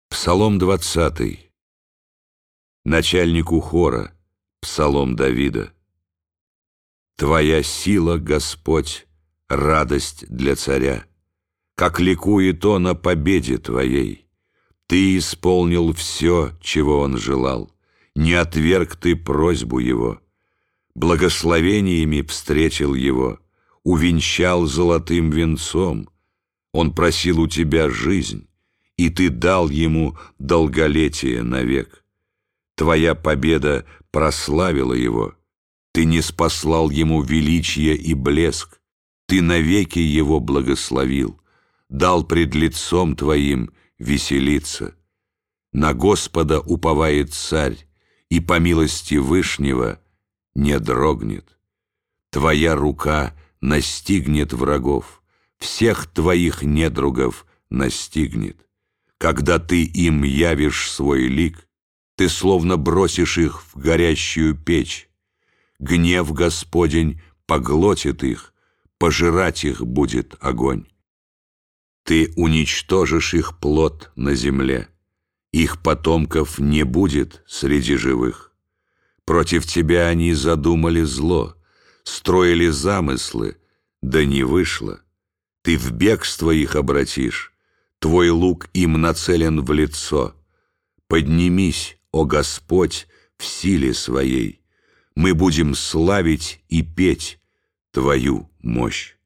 Псалом 20. Начальнику хора, псалом Давида. Твоя сила, Господь, радость для царя, как ликует он о победе Твоей. Ты исполнил все, чего он желал, не отверг Ты просьбу его. Благословениями встретил его, увенчал золотым венцом. Он просил у Тебя жизнь, и Ты дал ему долголетие навек. Твоя победа прославила его, Ты ниспослал ему величие и блеск, Ты навеки его благословил, дал пред лицом Твоим веселиться. На Господа уповает царь, и по милости Вышнего не дрогнет. Твоя рука настигнет врагов, всех Твоих недругов настигнет. Когда Ты им явишь свой лик, Ты словно бросишь их в горящую печь. Гнев Господень поглотит их, пожирать их будет огонь. Ты уничтожишь их плод на земле, их потомков не будет среди живых. Против Тебя они задумали зло, строили замыслы, да не вышло. Ты в бегство их обратишь, Твой лук им нацелен в лицо. Поднимись, о Господь, в силе Своей. Мы будем славить и петь Твою мощь.